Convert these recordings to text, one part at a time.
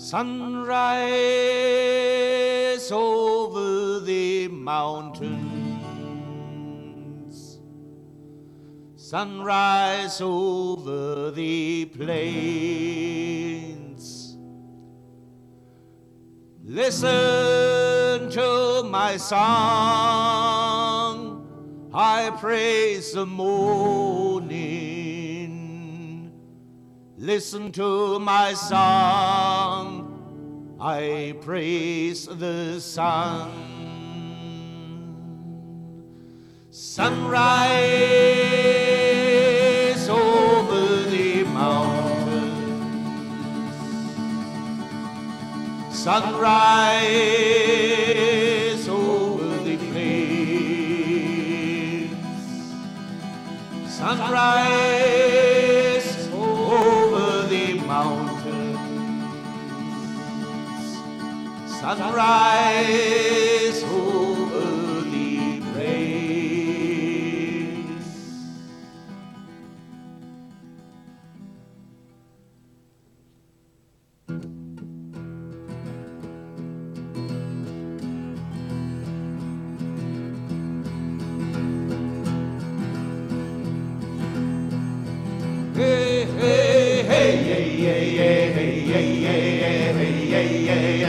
Sunrise over the mountains, sunrise over the plains. Listen to my song, I praise the morning. Listen to my song, I praise the sun. Sunrise over the mountains, sunrise over the plains, sunrise over the mountains, sunrise over the plains. Hey, hey, hey, hey, hey, hey, hey, hey, hey, hey, hey,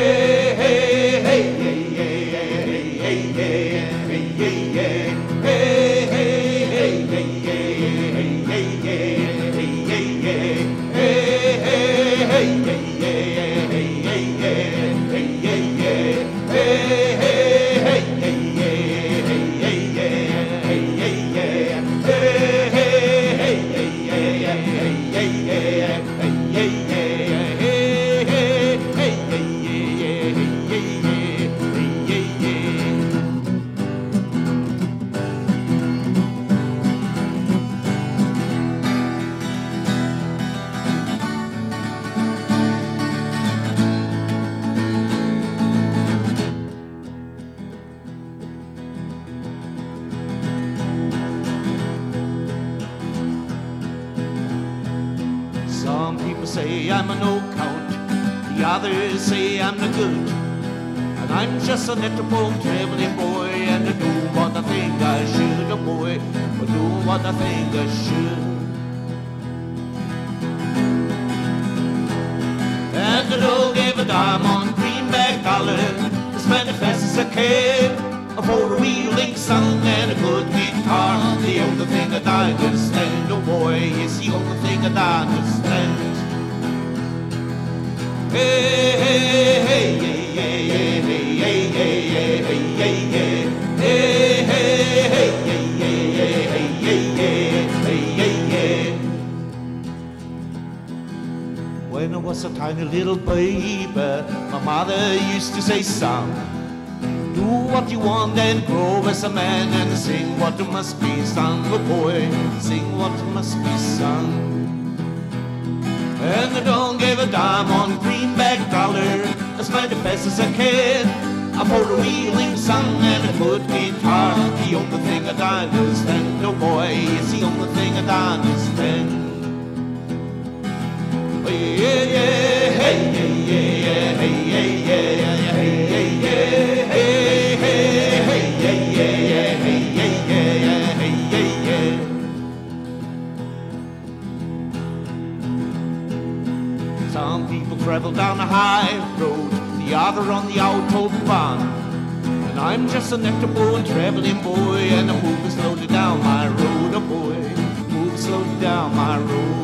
Some people say I'm a no-count, the others say I'm no good, and I'm just a little traveling boy, and I do what I think I should, oh boy, I do what I think I should. And I don't give a dime on greenback dollar, as manifest as I can, a four-wheeling son and a good guitar. The only thing that I understand, oh boy, is the only thing that I understand. Hey, hey, hey, hey, hey, hey, hey, hey, hey, hey, hey, hey, hey, hey, hey, hey. When I was a tiny little baby, my mother used to say, son, do what you want and grow as a man and sing what must be sung, oh boy, sing what must be sung. And I don't give a dime on greenback dollar, as manifest as I can, a four-wheeling son and a good guitar. The only thing that I understand, oh boy, is the only thing that I understand. Hey, yeah, yeah, hey, yeah, yeah, hey, yeah, yeah, hey, yeah, yeah, hey. Some people travel down a high road, the other on the autobahn, and I'm just a nectar-born traveling boy, and I'm moving slowly down my road, oh boy, moving slowly down my road.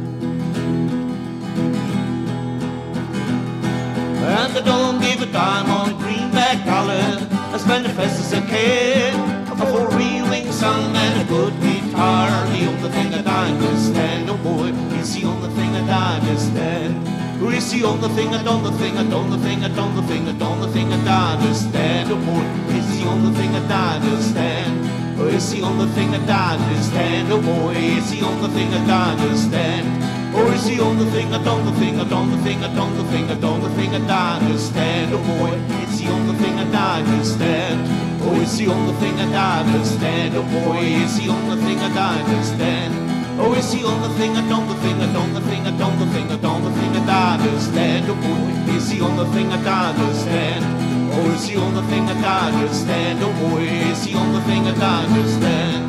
And I don't give a dime on greenback dollar, as manifest as I can, a four-wheeling son and a good guitar. The only thing that I understand, oh boy, is the only thing that I understand. Or is the only thing, I don't the thing, I don't the thing, I don't the thing, I don't the thing that I understand, oh boy, is the only thing that I understand. Or is the only thing that I understand, oh boy, is the only thing that I understand. Or is the only thing, I don't the thing, I don't the thing, I don't the thing, I don't the thing that I understand, oh boy, it's the only thing that I understand. Oh, it's the only thing that I understand, oh boy, it's the only thing that I understand. Oh, it's the only thing, I don't the thing, I don't the thing, I don't the thing, I don't the thing that I understand. understand? Oh boy, is the only thing I understand. Oh, it's the only thing I understand. Oh boy, it's the only thing I understand.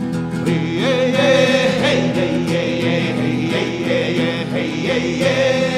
Hey, hey, hey, hey, hey, hey, hey, hey, hey, hey, hey.